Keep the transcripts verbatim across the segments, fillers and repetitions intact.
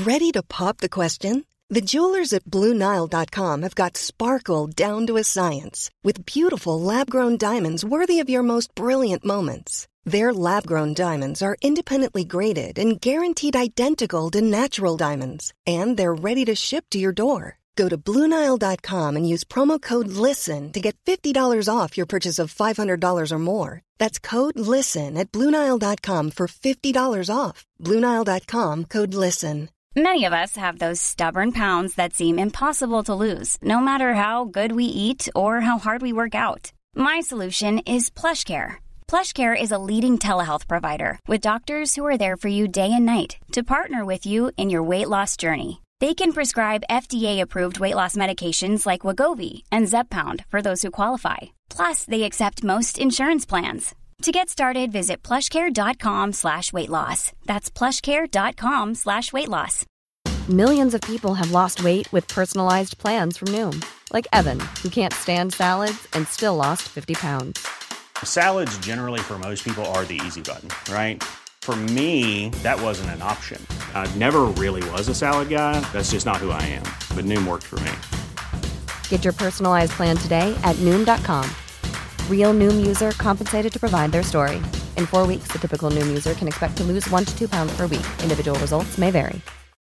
Ready to pop the question? The jewelers at Blue Nile dot com have got sparkle down to a science with beautiful lab-grown diamonds worthy of your most brilliant moments. Their lab-grown diamonds are independently graded and guaranteed identical to natural diamonds, and they're ready to ship to your door. Go to Blue Nile dot com and use promo code LISTEN to get fifty dollars off your purchase of five hundred dollars or more. That's code LISTEN at Blue Nile dot com for fifty dollars off. Blue Nile dot com, code LISTEN. Many of us have those stubborn pounds that seem impossible to lose, no matter how good we eat or how hard we work out. My solution is PlushCare. PlushCare is a leading telehealth provider with doctors who are there for you day and night to partner with you in your weight loss journey. They can prescribe F D A-approved weight loss medications like Wegovy and Zepbound for those who qualify. Plus, they accept most insurance plans. To get started, visit plushcare.com slash weight loss. That's plushcare.com slash weight loss. Millions of people have lost weight with personalized plans from Noom. Like Evan, who can't stand salads and still lost fifty pounds. Salads generally for most people are the easy button, right? For me, that wasn't an option. I never really was a salad guy. That's just not who I am. But Noom worked for me. Get your personalized plan today at Noom dot com. Real Noom user compensated to provide their story. In four weeks, the typical Noom user can expect to lose one to two pounds per week. Individual results may vary.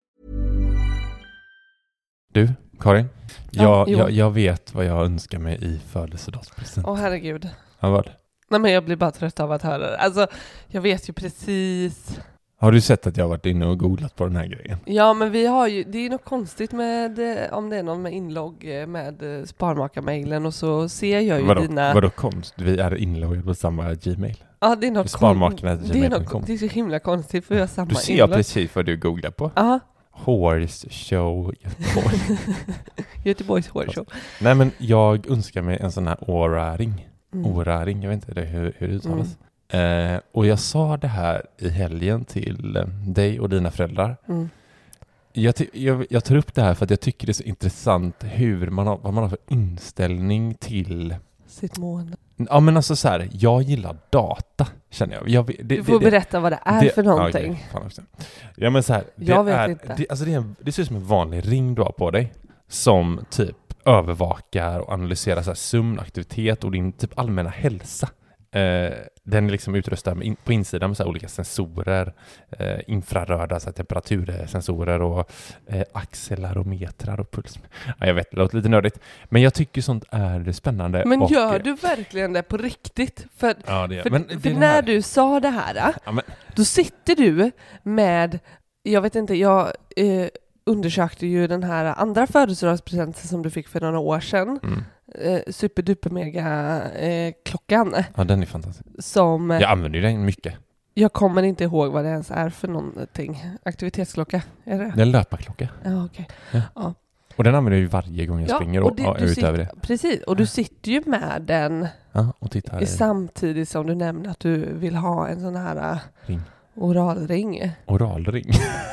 Du, Karin, Ja, jag, jag, jag vet vad jag önskar mig i födelsedagspresent. Åh herregud. Ja, vad? Nej, men jag blir bara trött av att höra det. Alltså, jag vet ju precis. Har du sett att jag har varit inne och googlat på den här grejen? Ja, men vi har ju, det är något konstigt med, om det är någon med inlogg med Sparmakarmailen, och så ser jag ju vadå, dina... Vadå konst? Vi är inloggade på samma Gmail. Ja, det är något Sparmakarna kon- det, är något, det är så himla konstigt, för vi har samma Du ser inlogg. precis vad du googlar på. Ja. Horse show Göteborg. Göteborgs horse show. Nej, men jag önskar mig en sån här Oura-ring. Mm. Oura-ring, jag vet inte det, hur, hur det uttalas. Mm. Eh, och jag sa det här i helgen till eh, dig och dina föräldrar. Mm. Jag, ty- jag, jag tar upp det här för att jag tycker det är så intressant hur man har, vad man har för inställning till sitt mående. Ja, men alltså så här, jag gillar data, känner jag. jag det, du får det, berätta vad det är det, för någonting. Ja, okay, fan också. Ja, men så här, det jag vet är, inte. Det, alltså det, är en, det ser ut som en vanlig ring du har på dig som typ övervakar och analyserar så här sömnaktivitet och din typ allmänna hälsa. Eh, den är liksom utrustad med in, på insidan med så här olika sensorer, eh, infraröda så här temperatursensorer och eh, accelerometrar och puls. Ja, jag vet, det låter lite nördigt, men jag tycker sånt är spännande. Men och, gör du verkligen det på riktigt? För, ja, det, för, men, för det när här. du sa det här, ja, men, då sitter du med, jag vet inte, jag eh, undersökte ju den här andra födelsedagspresenten som du fick för några år sedan. Mm. Eh, superduper mega eh, klockan. Ja, den är fantastisk. Som, jag använder ju den mycket. Jag kommer inte ihåg vad det ens är för någonting. Aktivitetsklocka, är det? Det är en löparklocka. Ja, okej. Ja. Ja. Och den använder jag ju varje gång jag ja, springer och, och det, och du utöver sitter, det. Precis, och du sitter ju med den ja, och tittar. samtidigt som du nämner att du vill ha en sån här ring. oralring. Oralring?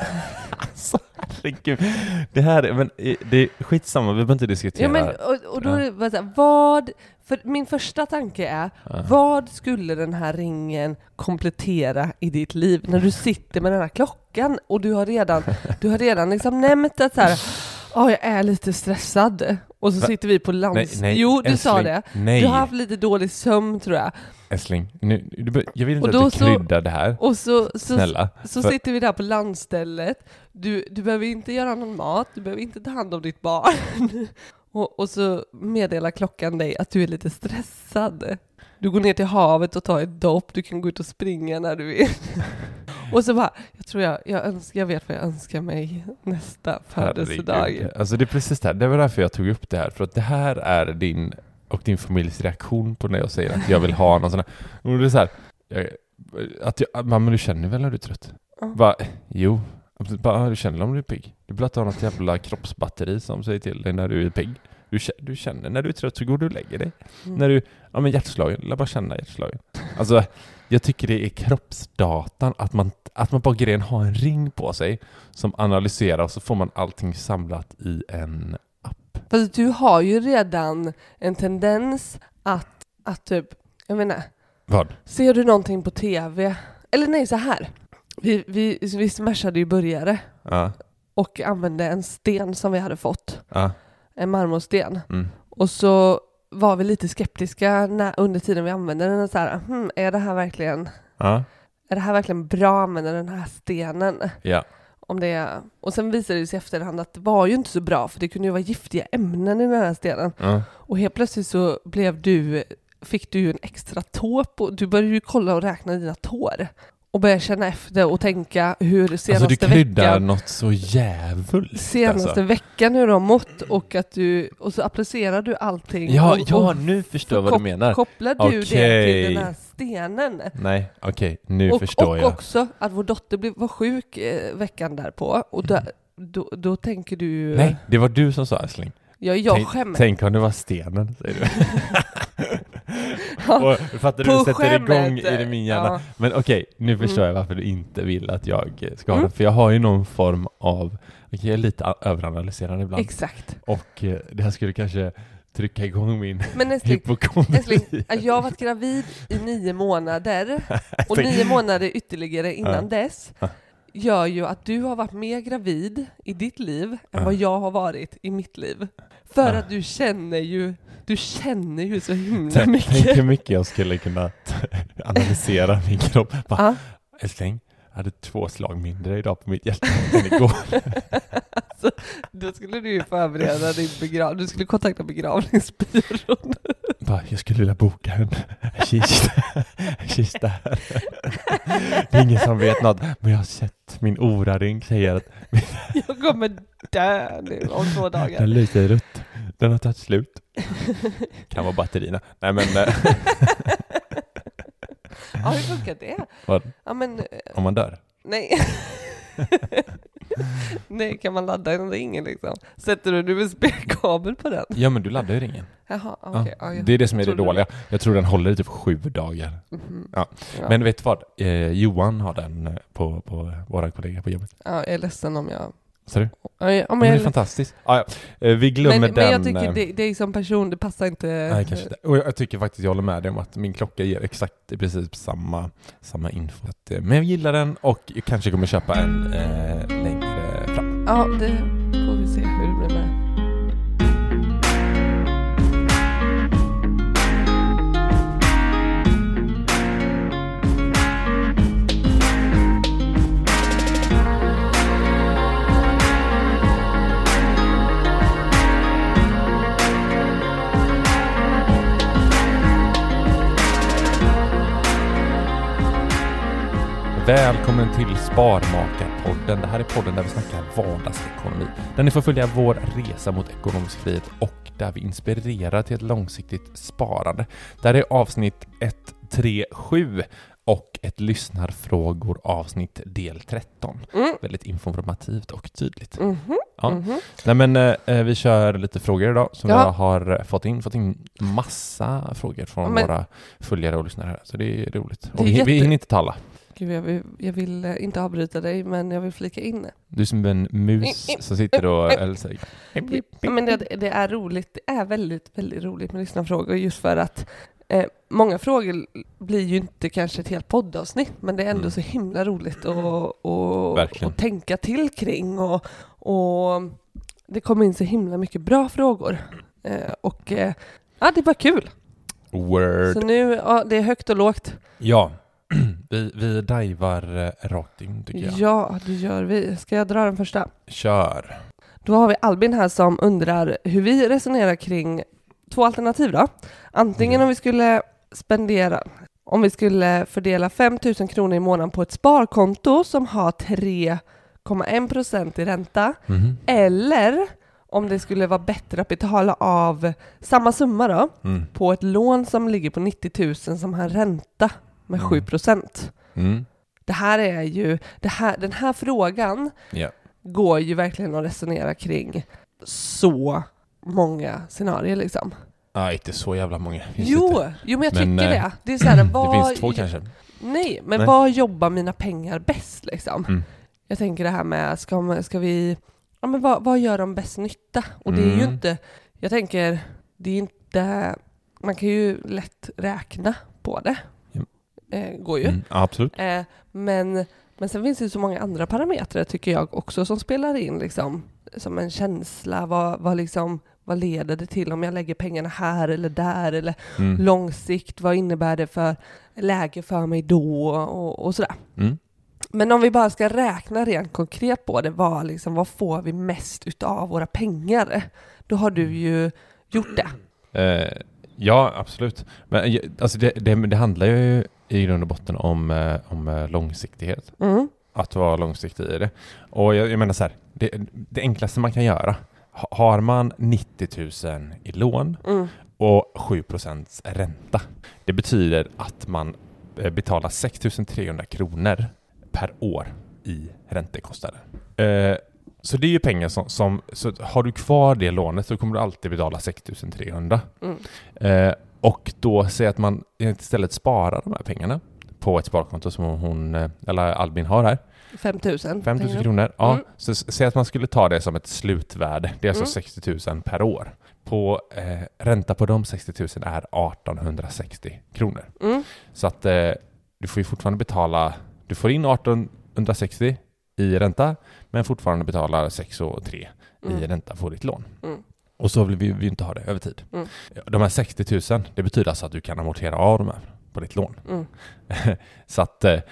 Alltså, herregud. Det här är, men, det är skitsamma, vi behöver inte diskutera. Ja, men, och, och då är det så här, vad, för min första tanke är, ja. vad skulle den här ringen komplettera i ditt liv när du sitter med den här klockan och du har redan, du har redan liksom nämnt att så här, oh, jag är lite stressad. Och så Va? sitter vi på lands... Nej, nej, jo, du älskling, sa det. Nej. Du har haft lite dålig sömn, tror jag. Älskling, nu, du, jag vill inte och att du kryddar det här. Och så, så, Snälla. så för... sitter vi där på landstället. Du, du behöver inte göra någon mat. Du behöver inte ta hand om ditt barn. och, och så meddelar klockan dig att du är lite stressad. Du går ner till havet och tar ett dopp. Du kan gå ut och springa när du vill. Och så bara, jag tror jag, jag, önskar, jag vet vad jag önskar mig nästa födelsedag. Alltså det är precis det här. Det var därför jag tog upp det här. För att det här är din och din familjs reaktion på när jag säger att jag vill ha någon sån här. Och det är så här, jag, att jag, mamma, du känner väl när du är trött? Mm. Bara, jo. Bara, du känner om du är pigg. Du blir att ha något jävla kroppsbatteri som säger till dig när du är pigg. Du, du känner när du är trött så går du och lägger dig. Mm. När du, ja men hjärtslagen, lär bara känna hjärtslagen. Alltså, jag tycker det är kroppsdatan att man, att man bara grejen har en ring på sig som analyserar och så får man allting samlat i en app. Fast du har ju redan en tendens att, att typ, jag menar, vad? Ser du någonting på tv? Eller nej, så här. Vi, vi, vi smashade ju burgare. Ja. och använde en sten som vi hade fått. Ja. En marmorsten. Mm. Och så var vi lite skeptiska när, under tiden vi använde den. Och så här, hm, är det här verkligen Ja. är det här verkligen bra att använda den här stenen? Ja. Om det är, och sen visade det sig i efterhand att det var ju inte så bra, för det kunde ju vara giftiga ämnen i den här stenen. Ja. Och helt plötsligt så blev du, fick du ju en extra tå på, du började ju kolla och räkna dina tår. Och börja känna efter och tänka hur senaste Alltså du kryddar veckan, något så jävligt. senaste alltså. veckan hur du har mått, och att du, och så applicerar du allting. Ja, och, ja, och nu förstår jag vad kop- du menar. Kopplar du det Okej. till den här stenen. Nej, okej, nu Och, förstår och jag. också att vår dotter blev, var sjuk eh, veckan därpå, och då, då, då tänker du... Nej, det var du som sa älskling. Ja, jag tänk, skäms. tänk om det var stenen, säger du. Ja, och fattar du, på du sätter skämmet. igång i det min hjärna. Ja. Men okej, nu förstår Mm. jag varför du inte vill att jag ska ha Mm. den. För jag har ju någon form av, okej, jag är lite a- överanalyserande ibland. Exakt. Och eh, det här skulle kanske trycka igång min Men älskling, hypokondri. älskling, jag har varit gravid i nio månader, och nio månader ytterligare innan Ja. dess gör ju att du har varit mer gravid i ditt liv än Ja. vad jag har varit i mitt liv. För Ja. att du känner ju du känner ju så himla Tänk, mycket. tänk hur mycket jag skulle kunna t- analysera min kropp. Bara, Ja. älskling, jag hade två slag mindre idag på mitt hjärta än igår. Alltså, då skulle du ju förbereda din begravning. Du skulle kontakta begravningsbyrån. Bara, jag skulle vilja boka en kista, en kista här. Det är ingen som vet något, men jag har sett min oraring säger att Jag kommer dö nu om två dagar. den lyser rött. Den har tagit slut. Kan vara batterierna. Nej men... eh, Ja, hur funkar det? vad, Ja, men... eh, om man dör? Nej. Nej, kan man ladda en ring liksom? Sätter du en U S B-kabel på den? Ja men du laddar ju ringen. Jaha, Ja, okej. Ja, jag det är det som är det trodde- dåliga. Jag tror den håller i typ sju dagar. Mhm. Ja. Ja. Men vet du vad? Eh, Johan har den eh, på, på våra kollegor på jobbet. Ja, jag är ledsen om jag... Ser du? Ja, jag- ja, Men men, det är jag... fantastiskt. Ah, ja. eh, vi glömmer men, den. men jag tycker eh, det, det är som person, det passar inte... Nej, kanske inte. Och jag, jag tycker faktiskt jag håller med dig om att min klocka ger exakt i princip samma, samma info. Att, eh, men jag gillar den och jag kanske kommer köpa en eh, längre fram. Ja, det får vi se hur det blir med. Välkommen till Sparmakarpodden. Det här är podden där vi snackar vardagsekonomi. Där ni får följa vår resa mot ekonomisk frihet och där vi inspirerar till ett långsiktigt sparande. Där är avsnitt ett tre sju och ett lyssnarfrågor avsnitt del tretton. Mm. Väldigt informativt och tydligt. Mhm. Ja. Mhm. Nej men eh, vi kör lite frågor idag som Ja. jag har fått in. Fått in massa frågor från Ja, men- våra följare och lyssnare här. Så det är roligt. Det Och är vi, jätte- vi hinner inte tala. Gud, jag vill, jag vill eh, inte avbryta dig, men jag vill flika in. Du är som en mus som sitter och eller säger. Ja, men det, det är roligt, det är väldigt, väldigt roligt med lyssnarfrågor, just för att eh, många frågor blir ju inte kanske ett helt poddavsnitt, men det är ändå Mm. så himla roligt att och, Verkligen. och tänka till kring, och, och det kommer in så himla mycket bra frågor. Eh, och eh, ja, det är bara kul. Word. Så nu, ja, det är högt och lågt. Ja, vi, vi divar eh, rakt in tycker jag. Ja, det gör vi. Ska jag dra den första? Kör. Då har vi Albin här som undrar hur vi resonerar kring två alternativ då. Antingen Okej. om vi skulle spendera, om vi skulle fördela fem tusen kronor i månaden på ett sparkonto som har tre komma en procent i ränta, Mhm. eller om det skulle vara bättre att betala av samma summa då Mm. på ett lån som ligger på nittio tusen som har ränta med Mm. sju procent. Mm. Det här är ju, det här, den här frågan Ja. går ju verkligen att resonera kring så många scenarier liksom. Ah, inte så jävla många. Finns Jo, inte. jo, men jag Men, tycker eh, det. Det är så här, Det vad, finns två kanske. Nej, men Nej. vad jobbar mina pengar bäst liksom? Mm. Jag tänker det här med, ska, man, ska vi, ja men vad, vad gör de bäst nytta? Och det är ju Mm. inte, jag tänker, det är inte, man kan ju lätt räkna på det. Ja. Eh, går ju. Mm. Ja, absolut. Eh, men Men sen finns det så många andra parametrar tycker jag också som spelar in liksom, som en känsla. Vad, vad, liksom, vad leder det till om jag lägger pengarna här eller där? Eller Mm. långsikt, vad innebär det för läge för mig då? Och, och sådär. Mm. Men om vi bara ska räkna rent konkret på det, vad, liksom, vad får vi mest utav våra pengar? Då har du ju gjort det. Eh, ja, absolut. Men alltså det, det, det handlar ju i grund och botten om, eh, om eh, långsiktighet. Mm. Att vara långsiktig i det. Och jag, jag menar så här, det, det enklaste man kan göra, ha, har man nittio tusen i lån Mm. och sju procent ränta. Det betyder att man eh, betalar sex tusen trehundra kronor per år i räntekostnader. Eh, så det är ju pengar som, som så har du kvar det lånet så kommer du alltid betala sex tusen trehundra. Mm. Eh, och då säger att man istället sparar de här pengarna på ett sparkonto som hon, eller Albin har här. fem tusen. fem tusen kronor. Ja, Mm. så säg att man skulle ta det som ett slutvärde. Det är alltså Mm. sextio tusen per år. På eh, ränta på de sextio tusen är artonhundrasextio kronor. Mm. Så att eh, du får ju fortfarande betala, du får in artonhundrasextio i ränta men fortfarande betalar sex och tre Mm. i ränta på ditt lån. Mm. Och så vill vi ju inte ha det över tid. Mm. De här sextio tusen, det betyder alltså att du kan amortera av de här på ditt lån. Mm. Så att eh,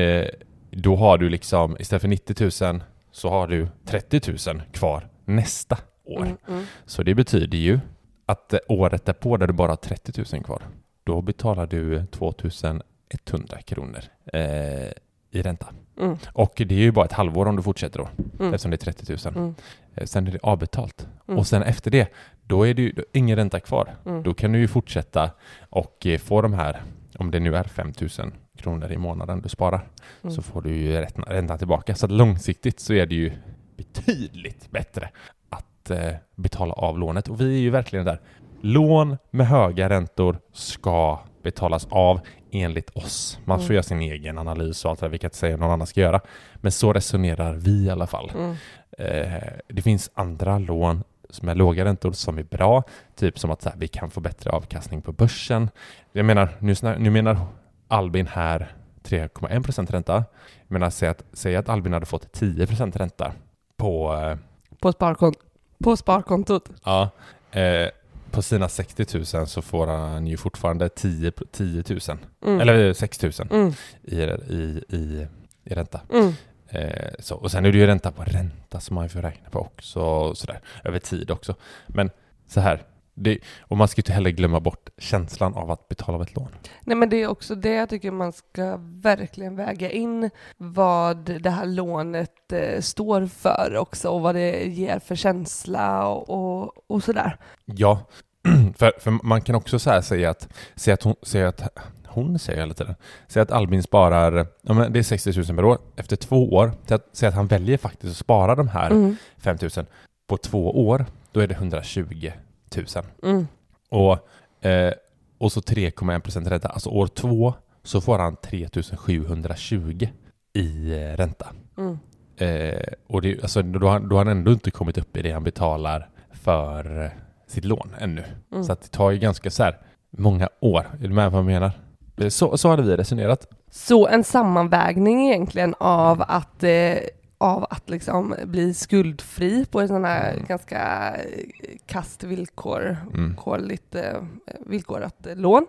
då har du liksom, istället för nittio tusen så har du trettio tusen kvar nästa år. Mm. Mm. Så det betyder ju att eh, året därpå där du bara har trettio tusen kvar, då betalar du tvåtusen etthundra kronor eh, i ränta. Mm. Och det är ju bara ett halvår om du fortsätter då, Mm. eftersom det är trettio tusen. Mm. Eh, Sen är det avbetalt. Mm. Och sen efter det, då är det ju då, ingen ränta kvar. Mm. Då kan du ju fortsätta och eh, få de här, om det nu är fem tusen kronor i månaden du sparar, Mm. så får du ju rätt- räntan tillbaka. Så att långsiktigt så är det ju betydligt bättre att eh, betala av lånet. Och vi är ju verkligen där. Lån med höga räntor ska betalas av enligt oss. Man får Mm. göra sin egen analys och allt det där, vi kan inte säga någon annan ska göra. Men så resonerar vi i alla fall. Mm. Eh, det finns andra lån som är låga räntor som är bra. Typ som att så här, vi kan få bättre avkastning på börsen. Jag menar, nu, snar, nu menar Albin här tre komma en procent ränta. Jag menar, säg att, säg att Albin hade fått tio procent ränta på, eh, På, sparkont- på sparkontot. ja, eh, på sina sextio tusen så får han ju fortfarande tio, tio tusen. Mm. Eller sex tusen Mm. i, i, i, i ränta. Mm. Eh, så, och sen är det ju ränta på ränta som man får räkna på också, så där, över tid också. Men så här, det, och man ska ju inte heller glömma bort känslan av att betala av ett lån. Nej, men det är också det jag tycker man ska verkligen väga in vad det här lånet eh, står för också och vad det ger för känsla och, och, och sådär. Ja, för, för man kan också så här säga att, säga att hon säger att hon säger hela tiden. Säg att Albin sparar, ja, men det är sextio tusen per år. Efter två år, säg att, säg att han väljer faktiskt att spara de här Mm. fem tusen på två år, då är det hundratjugo tusen. Mm. Och, eh, och så tre komma en procent ränta. Alltså år två så får han tre tusen sjuhundratjugo i eh, ränta. Mm. Eh, och det, alltså, då, har, då har han ändå inte kommit upp i det han betalar för eh, sitt lån ännu. Mm. Så att det tar ju ganska så här många år. Är du med vad jag menar? Så, så hade vi resonerat. Så en sammanvägning egentligen av att, eh, av att liksom bli skuldfri på ett sådant här Mm. ganska eh, kast villkor, Mm. villkorligt, eh, villkorat eh, lån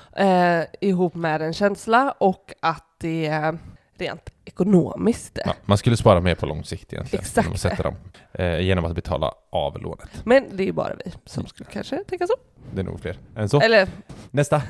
eh, ihop med en känsla och att det är rent ekonomiskt. Ja, man skulle spara mer på lång sikt egentligen. Exakt. Genom att, sätta dem, eh, genom att betala av lånet. Men det är ju bara vi som skulle kanske tänka så. Det är nog fler än så. Eller, Nästa.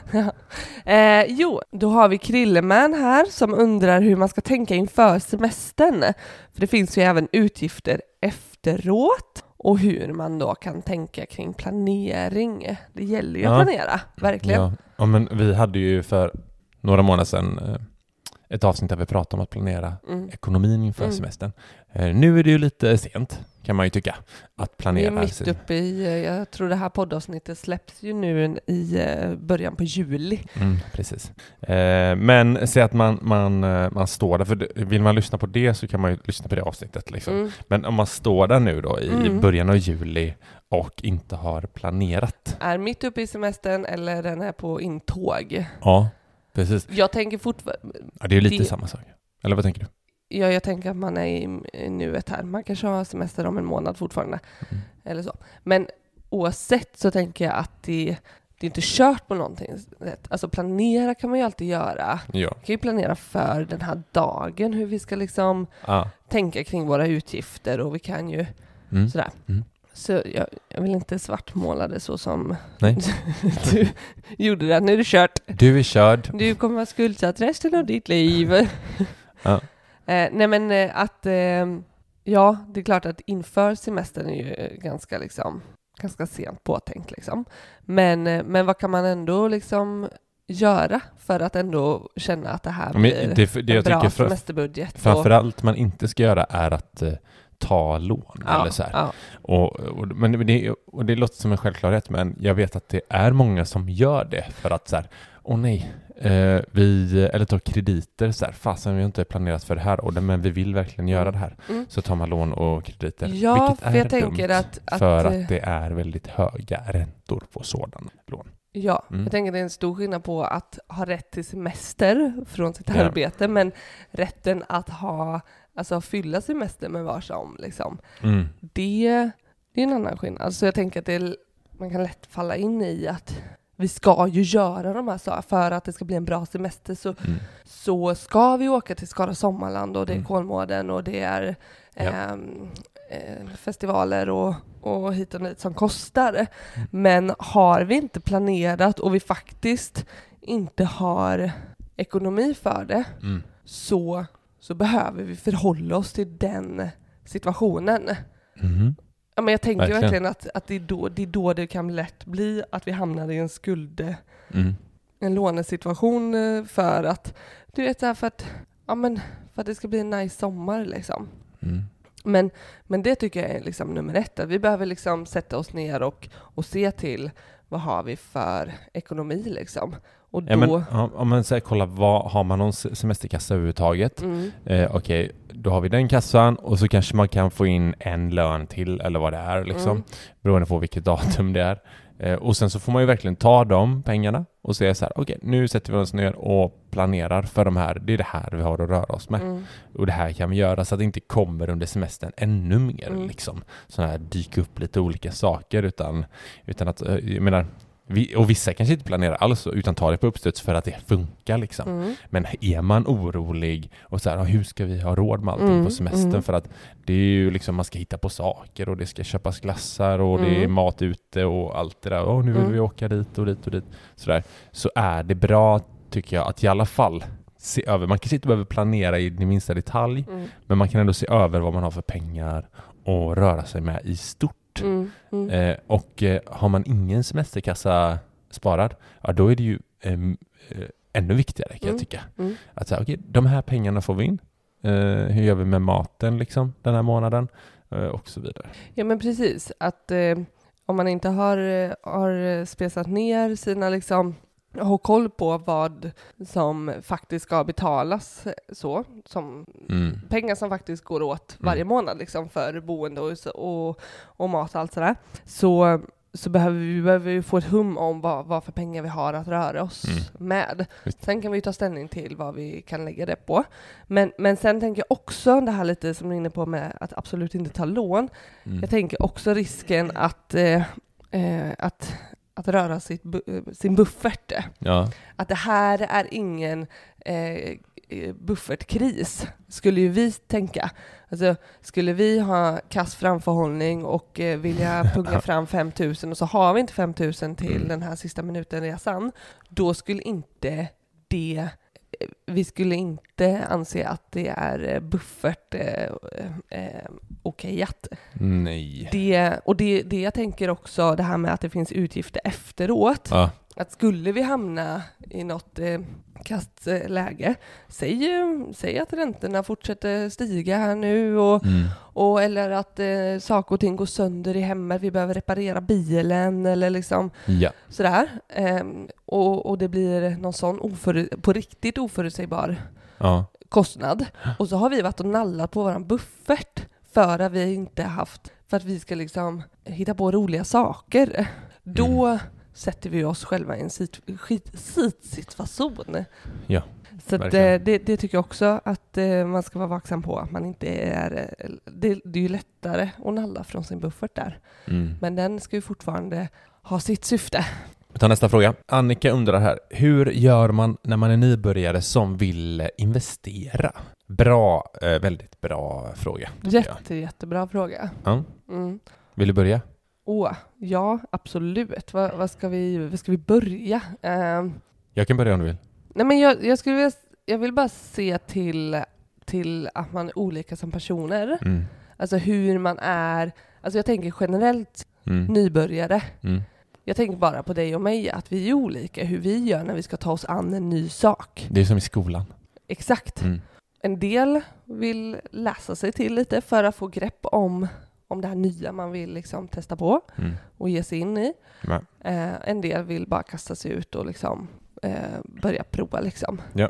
eh, jo, då har vi Krilleman här som undrar hur man ska tänka inför semestern. För det finns ju även utgifter efteråt och hur man då kan tänka kring planering. Det gäller ju Ja. att planera, verkligen. Ja. Ja, men vi hade ju för några månader sedan eh, ett avsnitt där vi pratade om att planera Mm. ekonomin inför Mm. semestern. Eh, nu är det ju lite sent, kan man ju tycka, att Vi är planera. mitt sin- uppe i, eh, jag tror det här poddavsnittet släpps ju nu i eh, början på juli. Mm, precis. Eh, men säg att man, man, eh, man står där, för det- vill man lyssna på det så kan man ju lyssna på det avsnittet. Liksom. Mm. Men om man står där nu då i Mm. början av juli och inte har planerat. Är mitt uppe i semestern eller den är på intåg. Ja, precis. Jag tänker fortfarande, Ja, det är ju lite Det- samma sak. Eller vad tänker du? ja, jag tänker att man är i, i nuet här. Man kanske har semester om en månad fortfarande. Mm. Eller så. Men oavsett så tänker jag att det, det är inte kört på någonting. Alltså planera kan man ju alltid göra. Ja. Man kan ju planera för den här dagen. Hur vi ska liksom ah. tänka kring våra utgifter. Och vi kan ju mm. sådär. Mm. Så jag, jag vill inte svartmåla det så som Nej. du gjorde det. Nu är det kört. Du är körd. Du kommer vara skuldsatt resten av ditt liv. Ja. eh, nej men eh, att eh, ja, det är klart att inför semestern är ju ganska liksom ganska sent påtänkt liksom. Men, eh, men vad kan man ändå liksom göra för att ändå känna att det här blir men det, det en bra för, semesterbudget? Framförallt man inte ska göra är att eh, ta lån ja, eller så här. Ja. Och, och, men det, och det låter som en självklarhet, men jag vet att det är många som gör det för att så här, åh nej, eh, vi, eller tar krediter så här, fasen vi har inte planerat för det här, och det, men vi vill verkligen göra det här. Mm. Så tar man lån och krediter, ja, vilket för är jag tänker dumt, att, att, för att det är väldigt höga räntor på sådana lån. Ja, mm. jag tänker att det är en stor skillnad på att ha rätt till semester från sitt ja. arbete, men rätten att ha, alltså fylla semester med varsom liksom. Mm. Det, det är en annan skillnad. Alltså jag tänker att det är, man kan lätt falla in i att vi ska ju göra de här sakerna för att det ska bli en bra semester, så, mm. så ska vi åka till Skara Sommarland och det är mm. Kolmården och det är ja. eh, eh, festivaler och, och hit och dit som kostar. Mm. Men har vi inte planerat och vi faktiskt inte har ekonomi för det, mm. så, så behöver vi förhålla oss till den situationen. Mm. Ja, men jag tänker verkligen, verkligen att, att det, är då, det är då det kan lätt bli att vi hamnar i en skuld, mm. en lånesituation för att, du vet så här, för att, ja, men för att det ska bli en nice sommar liksom. Mm. Men, men det tycker jag är liksom nummer ett. Att vi behöver liksom sätta oss ner och, och se till vad har vi för ekonomi liksom. Och ja, då... men, om man säger, kolla, vad, har man någon semesterkassa överhuvudtaget? Mm. Eh, Okej, okay, då har vi den kassan och så kanske man kan få in en lön till eller vad det är liksom. Mm. Beroende på vilket datum det är. Eh, och sen så får man ju verkligen ta de pengarna och säga så här, okej, okay, nu sätter vi oss ner och planerar för de här. Det är det här vi har att röra oss med. Mm. Och det här kan vi göra så att det inte kommer under semestern ännu mer mm. liksom. Så här dyka upp lite olika saker utan, utan att, jag menar, vi, och vissa kanske inte planerar alls utan tar det på uppstöts för att det funkar liksom. Mm. Men är man orolig och så här, hur ska vi ha råd med allting mm. på semestern? Mm. För att det är ju liksom, man ska hitta på saker och det ska köpas glassar och mm. det är mat ute och allt det där. Åh, nu vill mm. vi åka dit och dit och dit. Så där. Så är det bra, tycker jag, att i alla fall se över. Man kanske inte behöver planera i den minsta detalj, mm. men man kan ändå se över vad man har för pengar och röra sig med i stort. Mm, mm. Eh, och eh, har man ingen semesterkassa sparad, ja, då är det ju eh, ännu viktigare kan mm, jag tycka. Mm. Att säga, okej, de här pengarna får vi in. Eh, hur gör vi med maten liksom, den här månaden? Eh, och så vidare. Ja, men precis. Att eh, om man inte har, har spesat ner sina liksom, ha koll på vad som faktiskt ska betalas, så som mm. pengar som faktiskt går åt varje mm. månad liksom, för boende och, och, och mat och allt sådär, så, så behöver vi behöver vi få ett hum om vad, vad för pengar vi har att röra oss mm. med. Sen kan vi ta ställning till vad vi kan lägga det på. Men, men sen tänker jag också det här lite som du är inne på med att absolut inte ta lån. Mm. Jag tänker också risken att eh, eh, att att röra sitt bu- sin buffert. Ja. Att det här är ingen eh, buffertkris, skulle ju vi tänka. Alltså, skulle vi ha kass framförhållning och eh, vilja punga fram fem tusen och så har vi inte fem tusen till mm. den här sista minuten resan, då skulle inte det vi skulle inte anse att det är buffert eh, eh, okejat. Nej. Det, och det, det jag tänker också, det här med att det finns utgifter efteråt. Ja. Att skulle vi hamna i något eh, kastläge, säg, säg att räntorna fortsätter stiga här nu och, mm. och eller att eh, saker och ting går sönder i hemmet, vi behöver reparera bilen eller liksom ja. sådär. Eh, och, och det blir någon sån oför, på riktigt oförutsägbar ja. kostnad. Och så har vi varit och nallat på våran buffert för att vi inte haft, för att vi ska liksom hitta på roliga saker. Då mm. sätter vi oss själva i en sit- skit- situation. Ja, så att, verkligen. det, det tycker jag också att eh, man ska vara vaksam på. Att man inte är, eh, det, det är ju lättare att nalla från sin buffert där. Mm. Men den ska ju fortfarande ha sitt syfte. Vi tar nästa fråga. Annika undrar här. Hur gör man när man är nybörjare som vill investera? Bra, eh, väldigt bra fråga. Jätte, jättebra fråga. Ja. Mm. Vill du börja? Åh, ja, absolut. Vad, vad ska vi, vad ska vi börja? Um, Jag kan börja om du vill. nej, men jag, jag, skulle vilja, jag vill bara se till, till att man är olika som personer. Mm. Alltså hur man är. Alltså jag tänker generellt Mm. nybörjare. Mm. Jag tänker bara på dig och mig, att vi är olika hur vi gör när vi ska ta oss an en ny sak. Det är som i skolan. Exakt. Mm. En del vill läsa sig till lite för att få grepp om, om det här nya man vill liksom testa på Mm. och ge sig in i. Ja. Eh, en del vill bara kasta sig ut och liksom, eh, börja prova. Liksom. Ja.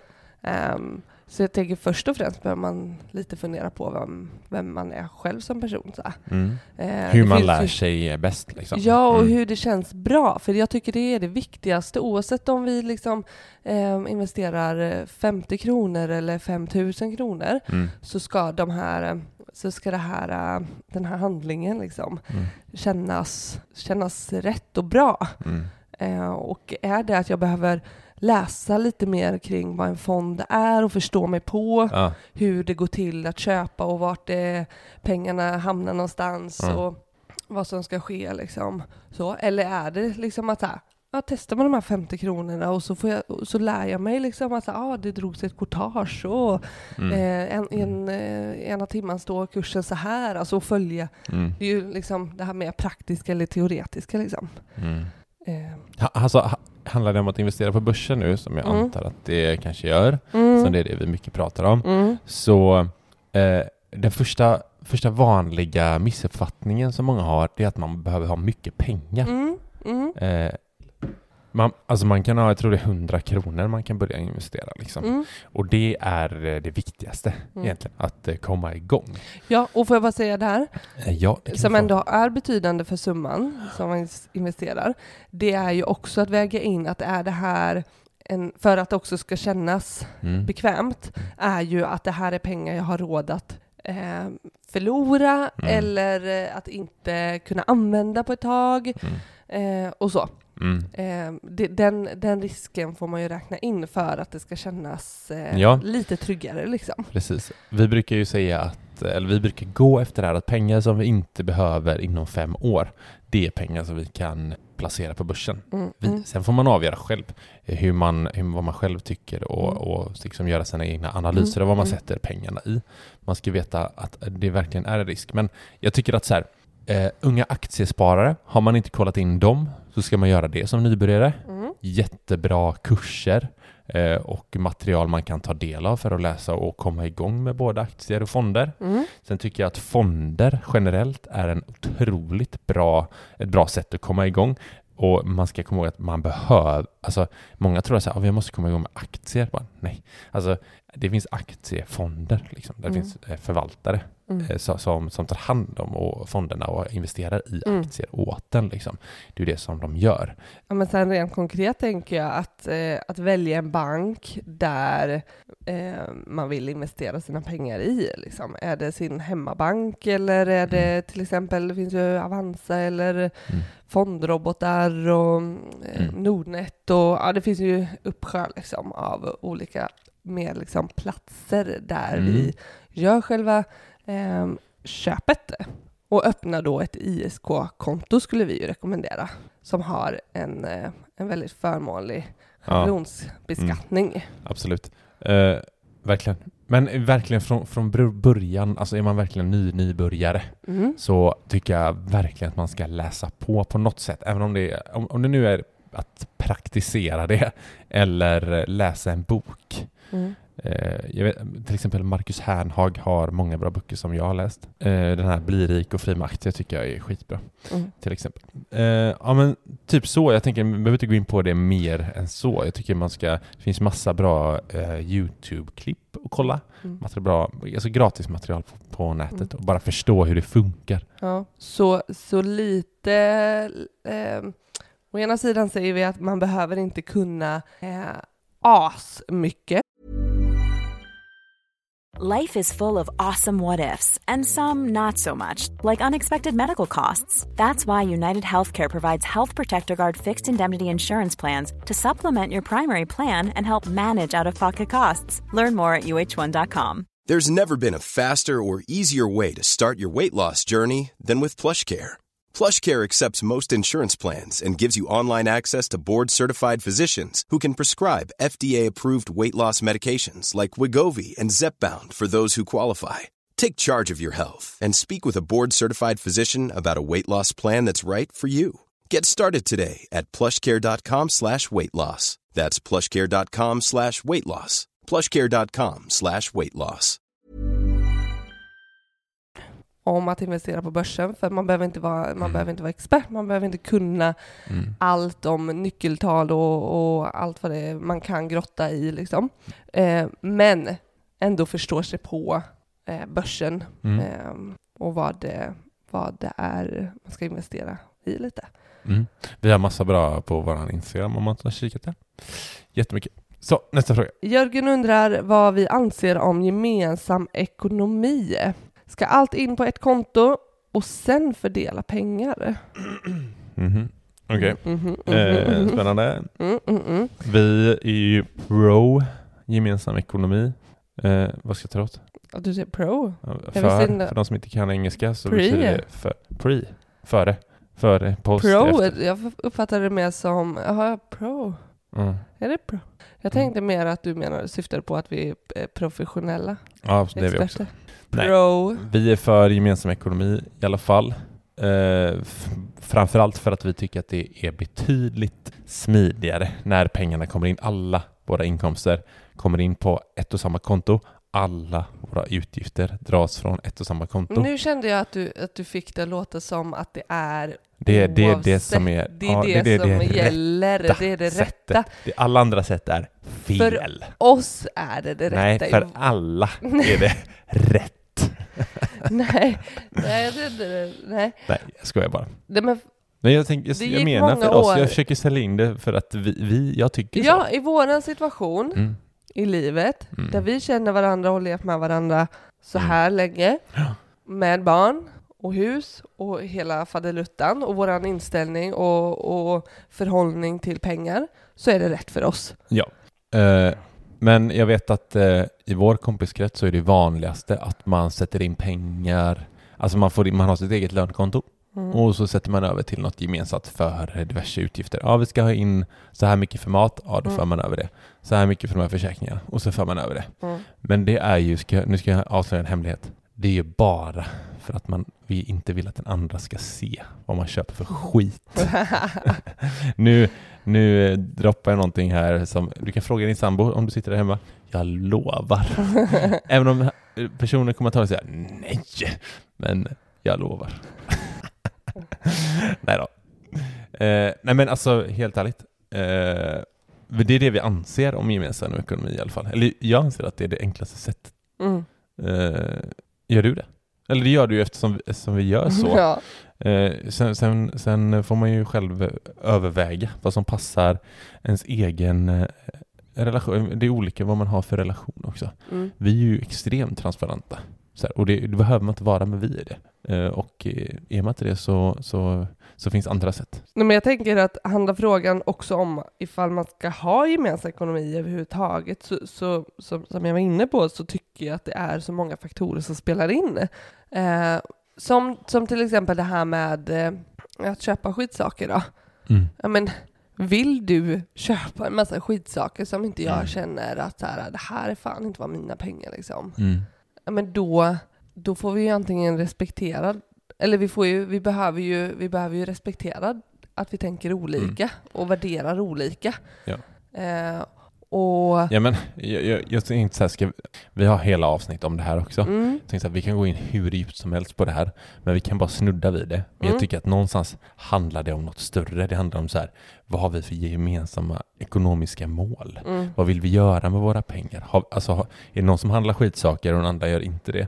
Um, så jag tänker först och främst behöver man lite fundera på vem, vem man är själv som person. Så. Mm. Eh, Hur det man finns lär ju- sig bäst. Liksom. Ja, och Mm. hur det känns bra. För jag tycker det är det viktigaste. Oavsett om vi liksom, eh, investerar femtio kronor eller fem tusen kronor, Mm. så ska de här, så ska det här, eh, den här handlingen liksom Mm. kännas, kännas rätt och bra. Mm. Eh, och är det att jag behöver läsa lite mer kring vad en fond är och förstå mig på Ja. hur det går till att köpa och vart det, pengarna hamnar någonstans Ja. och vad som ska ske liksom. Så, eller är det liksom att här, ja, testar man de här femtio kronorna och så, får jag, och så lär jag mig liksom att ah, det drogs ett courtage och Mm. eh, en, en, eh, ena timman står kursen så här, alltså att följa. Mm. Det är ju liksom det här mer praktiska eller teoretiska liksom. Mm. Eh, Ha, alltså, ha, handlar det om att investera på börsen nu, som jag Mm. antar att det kanske gör, mm, så det är det vi mycket pratar om, mm, så eh, den första, första vanliga missuppfattningen som många har, det är att man behöver ha mycket pengar. mm, mm, Eh, man, alltså man kan ha, jag tror det är hundra kronor man kan börja investera. Liksom. mm. Och det är eh, det viktigaste Mm. egentligen, att eh, komma igång. Ja, och får jag bara säga där, Eh, ja, det kan som du få. ändå är betydande för summan som man ins- investerar, det är ju också att väga in att är det här, en, för att det också ska kännas Mm. bekvämt, är ju att det här är pengar jag har råd att eh, förlora Mm. eller eh, att inte kunna använda på ett tag Mm. eh, och så. Mm. Eh, det, den, den risken får man ju räkna in för att det ska kännas eh, Ja. lite tryggare liksom. Precis. Vi brukar ju säga att, eller vi brukar gå efter det här, att pengar som vi inte behöver inom fem år, det är pengar som vi kan placera på börsen. Mm, Vi, mm, sen får man avgöra själv hur man, hur, vad man själv tycker och, Mm. och liksom göra sina egna analyser av vad man Mm. sätter pengarna i. Man ska veta att det verkligen är en risk. Men jag tycker att så här, eh, unga aktiesparare, har man inte kollat in dem så ska man göra det som nybörjare. mm, Jättebra kurser eh, och material man kan ta del av för att läsa och komma igång med både aktier och fonder. mm, Sen tycker jag att fonder generellt är en otroligt bra, ett bra sätt att komma igång. Och man ska komma ihåg att man behöver, alltså många tror att så här, ah, vi måste komma igång med aktier. Bara, nej, alltså det finns aktiefonder, liksom. Det Mm. finns eh, förvaltare mm. eh, så, som, som tar hand om och fonderna och investerar i Mm. aktier åt den. Liksom. Det är ju det som de gör. Ja, men sen rent konkret tänker jag att, eh, att välja en bank där eh, man vill investera sina pengar i. Liksom. Är det sin hemmabank eller är det Mm. till exempel, det finns ju Avanza eller Mm. fondrobotar och eh, Mm. Nordnet och ja, det finns ju uppsjö liksom, av olika mer liksom, platser där Mm. vi gör själva eh, köpet. Och öppna då ett I S K-konto skulle vi ju rekommendera, som har en, eh, en väldigt förmånlig Ja. schablonsbeskattning. Absolut. Eh, verkligen. Men verkligen från, från br- början, alltså är man verkligen ny, nybörjare, Mm. så tycker jag verkligen att man ska läsa på på något sätt. Även om det, är, om, om det nu är att praktisera det eller läsa en bok. Mm. Eh, jag vet, till exempel Marcus Hernhag har många bra böcker som jag har läst. Eh, den här Bli rik och fri med aktier tycker jag är skitbra. Mm. Till exempel. Eh, ja men typ så, jag tänker, man behöver inte gå in på det mer än så. Jag tycker man ska, det finns massa bra eh, YouTube-klipp att kolla. Mm. Massa bra, alltså gratis material på, på nätet Mm. och bara förstå hur det funkar. Ja, så, så lite eh, Å ena sidan säger vi att man behöver inte kunna eh, as mycket. Life is full of awesome what-ifs, and some not so much, like unexpected medical costs. That's why United Healthcare provides Health Protector Guard fixed indemnity insurance plans to supplement your primary plan and help manage out-of-pocket costs. Learn more at U H one dot com. There's never been a faster or easier way to start your weight loss journey than with PlushCare. PlushCare accepts most insurance plans and gives you online access to board-certified physicians who can prescribe F D A-approved weight loss medications like Wegovy and Zepbound for those who qualify. Take charge of your health and speak with a board-certified physician about a weight loss plan that's right for you. Get started today at plushcare.com slash weight loss. That's plushcare.com slash weight loss. plushcare.com slash weight loss. Om att investera på börsen, för man behöver inte vara, man mm. behöver inte vara expert, man behöver inte kunna mm. allt om nyckeltal och, och allt vad det är man kan grotta i liksom. Eh, men ändå förstår sig på eh, börsen mm. eh, och vad det, vad det är man ska investera i lite. Mm. Vi har massa bra på våran Instagram om man har kikat där. Jättemycket. Så, nästa fråga. Jörgen undrar vad vi anser om gemensam ekonomi. Ska allt in på ett konto och sen fördela pengar? Mm-hmm. Okej. Okay. Mm-hmm, mm-hmm. Eh, spännande. Mm, mm, mm. Vi är ju pro gemensam ekonomi. Eh, vad ska jag ta åt? Att du säger pro? För, för de som inte kan engelska så pre. betyder det för, pre. Före. Före. Post. Pro. Efter. Jag uppfattar det mer som aha, pro. Mm. Är det pro? Jag tänkte mm. mer att du menar syftar på att vi är professionella. Ja, det är vi också. Pro. Nej, vi är för gemensam ekonomi i alla fall. Eh, f- framförallt för att vi tycker att det är betydligt smidigare när pengarna kommer in. Alla våra inkomster kommer in på ett och samma konto. Alla våra utgifter dras från ett och samma konto. Nu kände jag att du, att du fick det låta som att det är det, det är det som är det, är ja, det, det, det som det gäller. Det är det sättet. rätta. Det, alla andra sätt är fel. För oss är det det rätta. Nej, för alla är det rätt. nej, nej, det, det, nej. Nej, jag skojar bara. Det, men, Nej, jag, tänk, jag, jag menar för oss, år. jag försöker sälja in det för att vi, vi jag tycker ja, så. Ja, i våran situation mm. i livet, mm. där vi känner varandra och levt med varandra så mm. här länge, ja. med barn och hus och hela fadeluttan och våran inställning och, och förhållning till pengar, så är det rätt för oss. Ja, uh, men jag vet att uh, i vår kompiskrets så är det vanligaste att man sätter in pengar, alltså man, får, man har sitt eget lönekonto. Mm. Och så sätter man över till något gemensamt för diverse utgifter. Ja, vi ska ha in så här mycket för mat. Ja, då mm. för man över det. Så här mycket för de här försäkringarna. Och så för man över det. Mm. Men det är ju, ska, nu ska jag avslöja en hemlighet. Det är ju bara för att man, vi inte vill att den andra ska se vad man köper för skit. nu, nu droppar jag någonting här som, du kan fråga din sambo om du sitter där hemma. Jag lovar. Även om personen kommer att ta och säga nej. Men jag lovar. nej då. Eh, nej men alltså helt ärligt. Eh, det är det vi anser om gemensam ekonomi i alla fall. Eller jag anser att det är det enklaste sättet. Mm. Eh, gör du det? Eller det gör du ju eftersom, eftersom vi gör så. Ja. Eh, sen, sen, sen får man ju själv överväga vad som passar ens egen eh, relation. Det är olika vad man har för relation också. Mm. Vi är ju extremt transparenta. Så här, och det, det behöver man inte vara, men vi är det. Uh, och är man inte det så, så, så finns andra sätt. Nej, men jag tänker att handlar frågan också om ifall man ska ha gemensam ekonomi överhuvudtaget, så, så, så, som jag var inne på, så tycker jag att det är så många faktorer som spelar in. Uh, som, som till exempel det här med uh, att köpa skitsaker då. Mm. Ja, men, vill du köpa en massa skitsaker som inte jag mm. känner att så här, det här är fan inte vad mina pengar liksom. Mm. Ja, men då, då får vi ju antingen respektera, eller vi, får ju, vi, behöver ju, vi behöver ju respektera att vi tänker olika mm. och värderar olika. Ja. Eh, och... Ja, men jag, jag, jag tänkte så här, ska vi, vi har hela avsnitt om det här också. Mm. Jag tänkte att vi kan gå in hur djupt som helst på det här, men vi kan bara snudda vid det. Men mm. jag tycker att någonstans handlar det om något större. Det handlar om så här, vad har vi för gemensamma ekonomiska mål? Mm. Vad vill vi göra med våra pengar? Har, alltså, är det någon som handlar skitsaker och den andra gör inte det?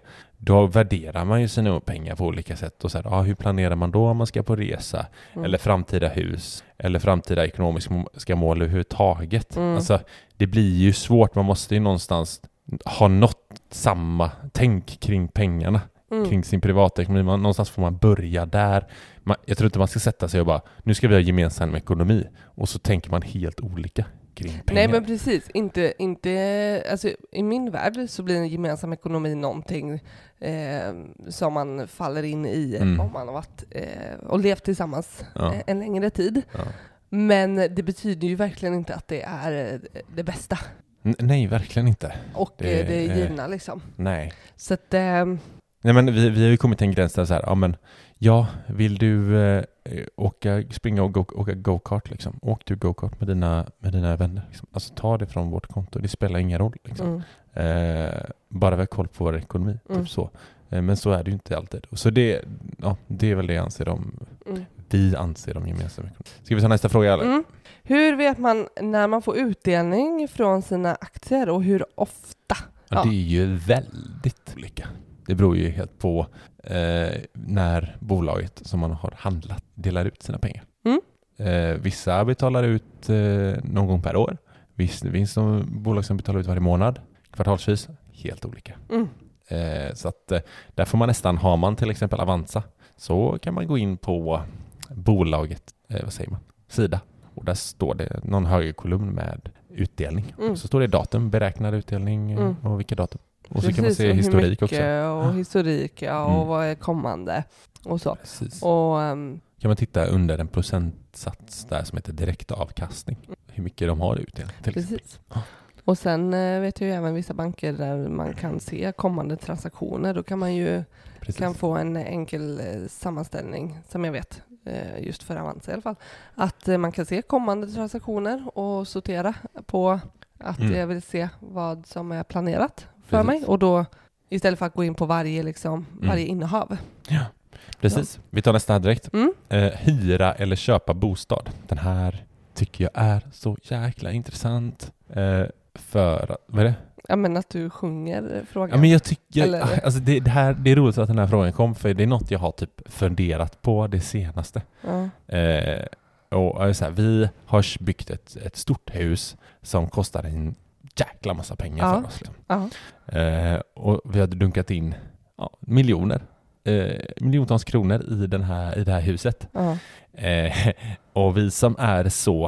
då värderar man ju sina pengar på olika sätt. Och så här, ja, hur planerar man då om man ska på resa? Mm. Eller framtida hus? Eller framtida ekonomiska mål överhuvudtaget? Mm. Alltså, det blir ju svårt. Man måste ju någonstans ha något samma tänk kring pengarna. Mm. Kring sin privatekonomi. Man, någonstans får man börja där. Man, jag tror inte man ska sätta sig och bara, nu ska vi ha gemensam ekonomi. Och så tänker man helt olika kring pengar. Nej, men precis. Inte, inte, alltså, i min värld så blir en gemensam ekonomi någonting eh, som man faller in i mm. om man har varit eh, och levt tillsammans ja. en längre tid. Ja. Men det betyder ju verkligen inte att det är det bästa. N- nej, verkligen inte. Och det, det är givna liksom. Nej. Så att... Eh, nej, men vi, vi har ju kommit till en gräns där så här, ja men, ja, vill du eh, åka, springa och go, åka go-kart liksom? Åk du go-kart med dina, med dina vänner. Liksom. Alltså ta det från vårt konto, det spelar ingen roll liksom. Mm. Eh, bara vi har koll på vår ekonomi, mm. typ så. Eh, men så är det ju inte alltid. Så det, ja, det är väl det jag anser om, mm. vi anser om gemensam ekonomi. Ska vi ta nästa fråga eller? Mm. Hur vet man när man får utdelning från sina aktier och hur ofta? Ja, ja. Det är ju väldigt olika. Det beror ju helt på eh, när bolaget som man har handlat delar ut sina pengar. Mm. Eh, vissa betalar ut eh, någon gång per år. Visst, det finns som bolag som betalar ut varje månad. Kvartalsvis, helt olika. Mm. Eh, så att eh, där får man nästan, har man till exempel Avanza, så kan man gå in på bolaget, eh, vad säger man, sida. Och där står det någon högerkolumn med utdelning. Mm. Så står det datum, beräknad utdelning mm. och vilka datum. Och så kan man se historik också. Och historik, ja, och mm. vad är kommande och så. Precis. Och um, kan man titta under en procentsats där som heter direktavkastning. Hur mycket de har utdelning. Precis. Ja. Och sen uh, vet jag ju även vissa banker där man kan se kommande transaktioner. Då kan man ju kan få en enkel uh, sammanställning som jag vet. Just för Avanza i alla fall. Att man kan se kommande transaktioner och sortera på att mm. jag vill se vad som är planerat för precis. Mig. Och då istället för att gå in på varje, liksom, mm. varje innehav. Ja, precis. Ja. Vi tar nästa här direkt. Mm. Eh, hyra eller köpa bostad. Den här tycker jag är så jäkla intressant. Eh, för, vad är det? Ja, men att du sjunger frågan. Ja, men jag tycker, alltså det, det, här, det är roligt att den här frågan kom, för det är något jag har typ funderat på det senaste. Ja. Eh, och så här, vi har byggt ett, ett stort hus som kostar en jäkla massa pengar ja. För oss. Ja. Eh, och vi hade dunkat in ja, miljoner. Eh, miljontals kronor i, den här, i det här huset. Ja. Eh, och vi som är så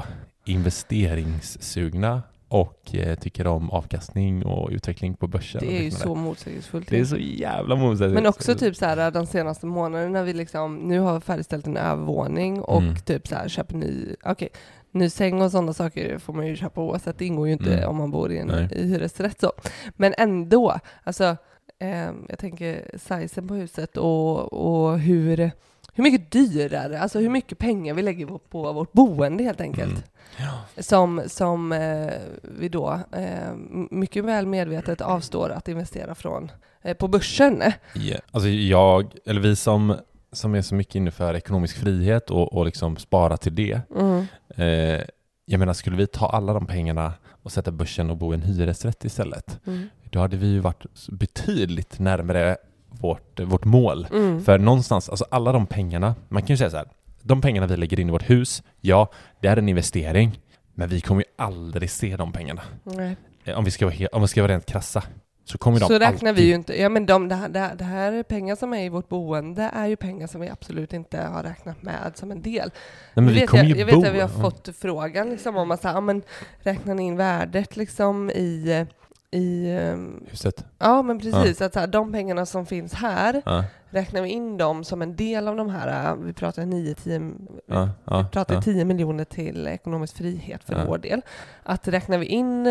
investeringssugna och eh, tycker om avkastning och utveckling på börsen. Det är ju så motsägelsefullt. Det är så jävla motsägelsefullt. Men också typ så här de senaste månaderna när vi liksom nu har färdigställt en övervåning och mm. typ så här köper ny, okej, okay, ny säng och sådana saker får man ju köpa oavsett. Det ingår ju inte mm. om man bor i en i hyresrätt så. Men ändå, alltså eh, jag tänker sizen på huset och, och hur hur mycket dyrare, alltså hur mycket pengar vi lägger på, på vårt boende helt enkelt. Mm. Ja. Som, som eh, vi då eh, mycket väl medvetet avstår att investera från eh, på börsen. Yeah. Alltså jag, eller vi som, som är så mycket inne för ekonomisk frihet och, och liksom spara till det. Mm. Eh, jag menar, skulle vi ta alla de pengarna och sätta börsen och bo i en hyresrätt istället, mm. då hade vi ju varit betydligt närmare vårt, vårt mål. Mm. För någonstans, alltså alla de pengarna, man kan ju säga så här, de pengarna vi lägger in i vårt hus, ja, det är en investering, men vi kommer ju aldrig se de pengarna. Nej. Om vi ska vara, he- om vi ska vara rent krassa, så kommer de så räknar alltid... vi ju inte, ja men de, det, här, det, här, det här är pengar som är i vårt boende är ju pengar som vi absolut inte har räknat med som en del. Nej, men vi vet kommer jag, ju jag bo. vet att vi har fått frågan liksom, om att säga, ja, men räknar ni in värdet liksom i i huset. Ja, men precis. Ja. Att så här, de pengarna som finns här, ja. Räknar vi in dem som en del av de här, vi pratar nio tio ja, ja, vi pratar ja. tio miljoner till ekonomisk frihet för ja. Vår del. Att räknar vi in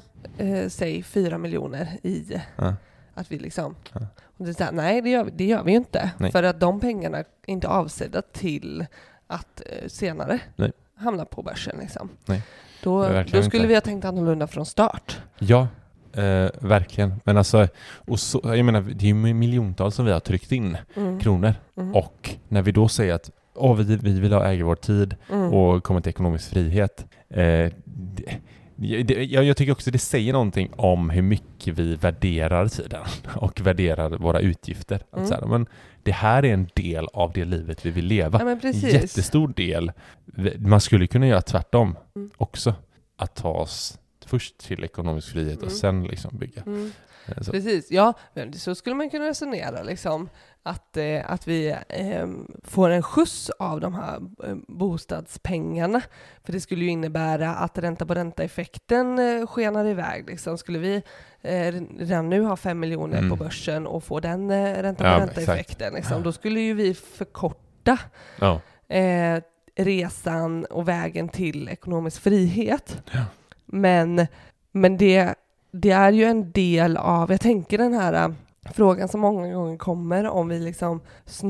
eh, säg fyra miljoner i ja. Att vi liksom ja. Och det är så här, nej, det gör, det gör vi ju inte. Nej. För att de pengarna är inte avsedda till att eh, senare nej. Hamna på börsen liksom. Nej. Då, då skulle inte. Vi ha tänkt annorlunda från start. Ja. Eh, verkligen. Men alltså, och så, jag menar, det är ju miljontals som vi har tryckt in mm. kronor. Mm. Och när vi då säger att åh, vi, vi vill ha äga vår tid mm. och komma till ekonomisk frihet. Eh, det, det, jag, jag tycker också det säger någonting om hur mycket vi värderar tiden och värderar våra utgifter. Mm. Att så här, men det här är en del av det livet vi vill leva. Ja, men precis. Jättestor del. Man skulle kunna göra tvärtom Mm. också. Att ta oss först till ekonomisk frihet Mm. och sen liksom bygga. Mm. Så. Precis, ja, men så skulle man kunna resonera liksom, att, eh, att vi eh, får en skjuts av de här eh, bostadspengarna, för det skulle ju innebära att ränta på ränta-effekten eh, skenar iväg liksom. Skulle vi eh, redan nu ha fem miljoner Mm. på börsen och få den eh, ränta på Ja, ränta-effekten liksom, då skulle ju vi förkorta Ja. eh, resan och vägen till ekonomisk frihet. Ja. Men, men det, det är ju en del av, jag tänker den här äh, frågan som många gånger kommer, om vi liksom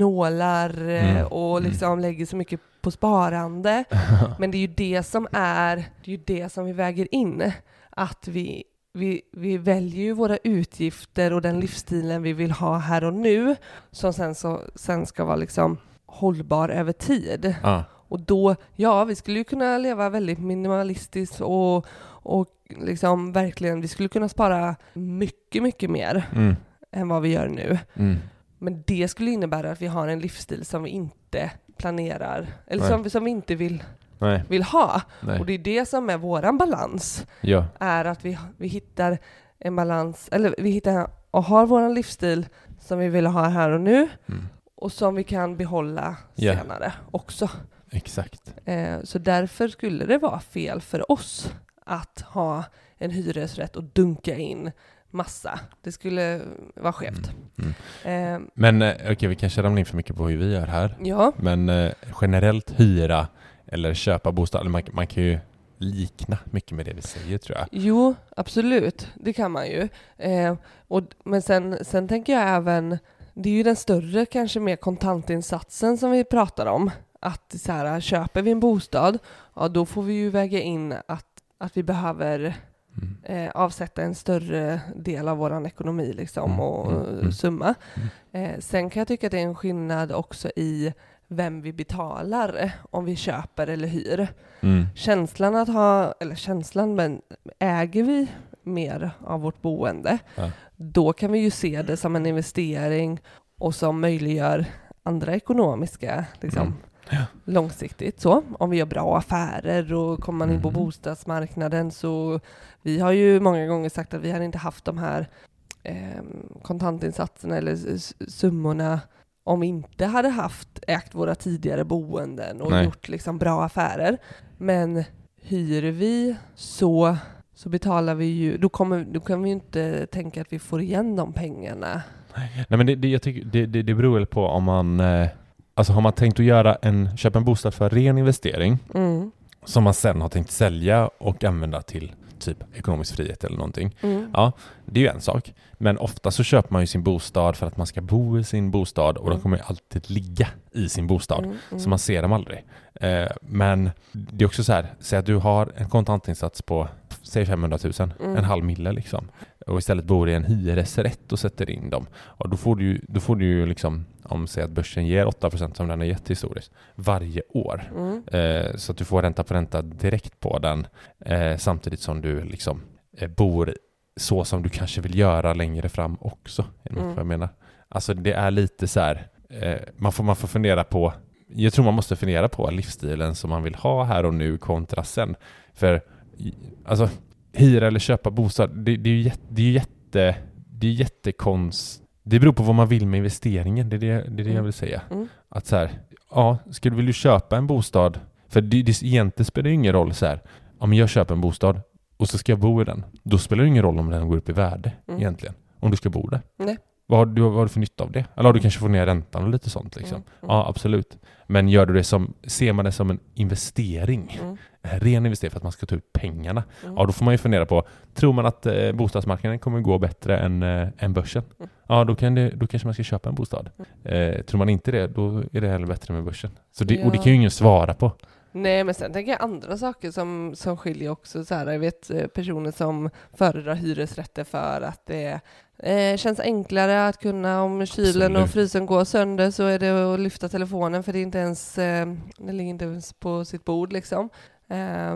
snålar äh, Mm. och liksom Mm. lägger så mycket på sparande. Men det är ju det som är, det är ju det som vi väger in. Att vi, vi, vi väljer ju våra utgifter och den livsstilen vi vill ha här och nu, som sen, så, sen ska vara liksom hållbar över tid. Ja. Och då, ja, vi skulle ju kunna leva väldigt minimalistiskt och, och liksom verkligen, vi skulle kunna spara mycket, mycket mer Mm. än vad vi gör nu. Mm. Men det skulle innebära att vi har en livsstil som vi inte planerar, eller Nej. som, som vi inte vill, Nej. vill ha. Nej. Och det är det som är våran balans, Ja. är att vi, vi hittar en balans, eller vi hittar och har våran livsstil som vi vill ha här och nu, Mm. och som vi kan behålla Ja. senare också. Exakt. Eh, så därför skulle det vara fel för oss att ha en hyresrätt och dunka in massa. Det skulle vara skevt. Mm. Eh, Men eh, okej, vi kanske ramlar in för mycket på hur vi gör här. ja, Men eh, generellt hyra eller köpa bostad, eller man, man kan ju likna mycket med det vi säger, tror jag. jo, absolut. Det kan man ju. Eh, och, men sen, sen tänker jag även, det är ju den större, kanske mer kontantinsatsen som vi pratar om. Att så här, köper vi en bostad, ja, då får vi ju väga in att, att vi behöver Mm. eh, avsätta en större del av våran ekonomi liksom, Mm, och mm, mm. summa. Eh, sen kan jag tycka att det är en skillnad också i vem vi betalar, om vi köper eller hyr. Mm. Känslan att ha, eller känslan, men äger vi mer av vårt boende, Ja. då kan vi ju se det som en investering och som möjliggör andra ekonomiska liksom, Mm. Ja. långsiktigt. Så om vi gör bra affärer och kommer man in på Mm. bostadsmarknaden, så vi har ju många gånger sagt att vi har inte haft de här eh, kontantinsatserna eller s- summorna om vi inte hade haft ägt våra tidigare boenden och Nej. gjort liksom bra affärer. Men hyr vi så, så betalar vi ju, då, kommer, då kan vi ju inte tänka att vi får igen de pengarna. Nej, men det, det, jag tycker, det, det, det beror väl på om man... Eh, alltså har man tänkt att göra en, köpa en bostad för ren investering Mm. som man sen har tänkt sälja och använda till typ ekonomisk frihet eller någonting. Mm. Ja, det är ju en sak. Men ofta så köper man ju sin bostad för att man ska bo i sin bostad, och Mm. de kommer ju alltid ligga i sin bostad. Mm, mm. Så man ser dem aldrig. Eh, men det är också så här, säg att du har en kontantinsats på säg femhundratusen, Mm. en halv mille liksom. Och istället bor i en hyresrätt och sätter in dem. Och då får du ju, då får du ju liksom, om säg att börsen ger åtta procent som den har gett historiskt, varje år. Mm. Eh, så att du får ränta på ränta direkt på den, eh, samtidigt som du liksom eh, bor så som du kanske vill göra längre fram också. Mm. Vad jag menar. Alltså det är lite så här, eh, man, får, man får fundera på, jag tror man måste fundera på livsstilen som man vill ha här och nu kontra sen. För i- alltså hyra eller köpa bostad, det, det är ju jätte, det är ju jätte, det är jättekonst. Det beror på vad man vill med investeringen, det är det, det, är det jag vill säga. Mm. Att så här, ja, ska du, vill du köpa en bostad? För det, det egentligen spelar det ingen roll så här, om jag köper en bostad och så ska jag bo i den. Då spelar det ingen roll om den går upp i värde Mm. egentligen. Om du ska bo där. Nej. Vad har, du, vad har du för nytta av det? Eller har du kanske får ner räntan och lite sånt liksom. Mm. Mm. Ja, absolut. Men gör du det som, ser man det som en investering, Mm. en ren investering för att man ska ta ut pengarna, Mm. ja då får man ju fundera på, tror man att eh, bostadsmarknaden kommer gå bättre än, eh, än börsen? Mm. Ja, då, kan det, då kanske man ska köpa en bostad. Eh, tror man inte det, då är det heller bättre med börsen. Så det, Och det Ja. kan ju ingen svara på. Nej, men sen tänker jag andra saker som, som skiljer också. Så här, jag vet eh, personer som föredrar hyresrätter för att det eh, känns enklare att kunna, om kylen Absolut. och frysen går sönder, så är det att lyfta telefonen, för det är inte ens, eh, det ligger inte ens på sitt bord liksom. Eh,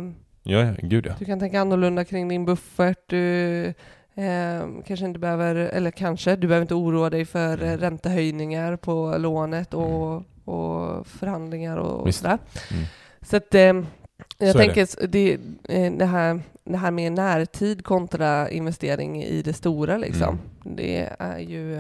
Ja, ja, gud ja. Du kan tänka annorlunda kring din buffert. Du eh, kanske inte behöver, eller kanske, du behöver inte oroa dig för mm. räntehöjningar på lånet och, och förhandlingar och, och sådär. Mm. Så att eh, jag så tänker det. Det, det, här, det här med närtid kontra investering i det stora liksom. Mm. Det är ju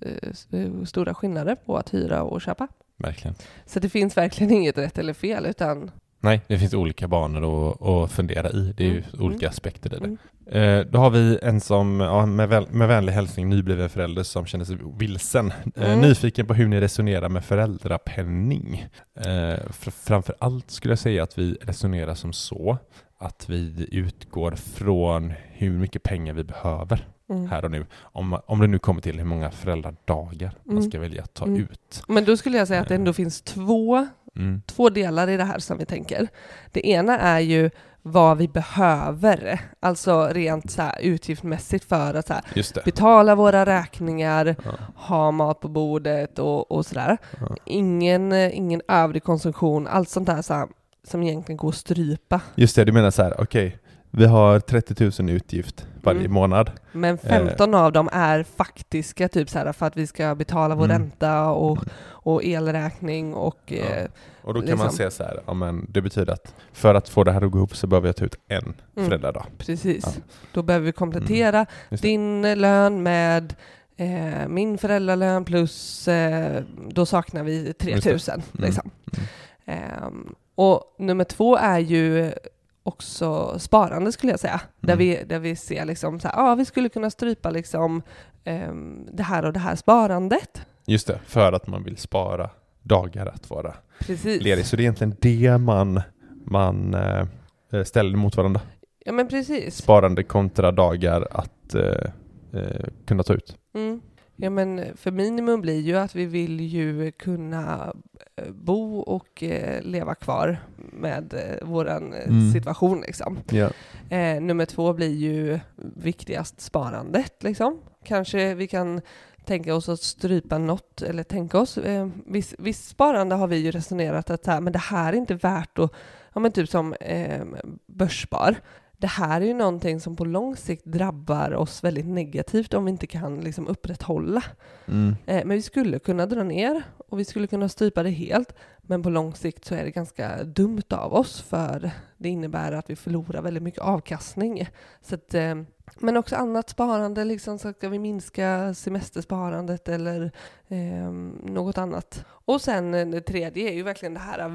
eh, stora skillnader på att hyra och köpa. Verkligen. Så det finns verkligen inget rätt eller fel, utan nej, det finns olika banor att, att fundera i. Det är ju mm. olika aspekter i det. Mm. Eh, då har vi en som ja, med, väl, med vänlig hälsning nybliven förälder som känner sig vilsen. Eh, mm. Nyfiken på hur ni resonerar med föräldrapenning. Eh, för, framför allt skulle jag säga att vi resonerar som så att vi utgår från hur mycket pengar vi behöver mm. här och nu. Om, om det nu kommer till hur många föräldradagar mm. man ska välja att ta mm. ut. Men då skulle jag säga att det ändå finns två Mm. Två delar i det här som vi tänker. Det ena är ju vad vi behöver, alltså rent så här utgiftsmässigt för att så här, betala våra räkningar, ja. ha mat på bordet och, och sådär. Ja. Ingen, ingen övrig konsumtion, allt sånt där så här, som egentligen går att strypa. Just det, du menar så här, okej. Okay. Vi har trettio tusen utgift varje mm. månad. Men femton eh. av dem är faktiska typ så här, för att vi ska betala vår mm. ränta och, och elräkning. Och, ja. eh, och då kan liksom. man säga så här, ja, men det betyder att för att få det här att gå ihop så behöver jag ta ut en mm. föräldradag. Precis. Ja. Då behöver vi komplettera mm. din lön med eh, min föräldralön plus eh, då saknar vi tre tusen. Mm. Liksom. Mm. Eh, och nummer två är ju också sparande skulle jag säga. Mm. Där, vi, där vi ser liksom så här, ja, vi skulle kunna strypa liksom um, det här och det här sparandet. Just det, för att man vill spara dagar att vara precis. ledig. Så det är egentligen det man, man äh, ställer mot varandra. Ja, men precis. Sparande kontra dagar att äh, äh, kunna ta ut. Mm. Ja, men för minimum blir ju att vi vill ju kunna bo och eh, leva kvar med eh, våran mm. situation liksom. Ja. Eh, nummer två blir ju viktigast sparandet liksom. Kanske vi kan tänka oss att strypa något eller tänka oss eh, viss, viss sparande har vi ju resonerat att här, men det här är inte värt att, ja men typ som eh, börsspar. Det här är ju någonting som på lång sikt drabbar oss väldigt negativt om vi inte kan liksom upprätthålla. Mm. Eh, men vi skulle kunna dra ner och vi skulle kunna strypa det helt. Men på lång sikt så är det ganska dumt av oss för det innebär att vi förlorar väldigt mycket avkastning. Så att, eh, men också annat sparande, liksom, så ska vi minska semestersparandet eller eh, något annat. Och sen det tredje är ju verkligen det här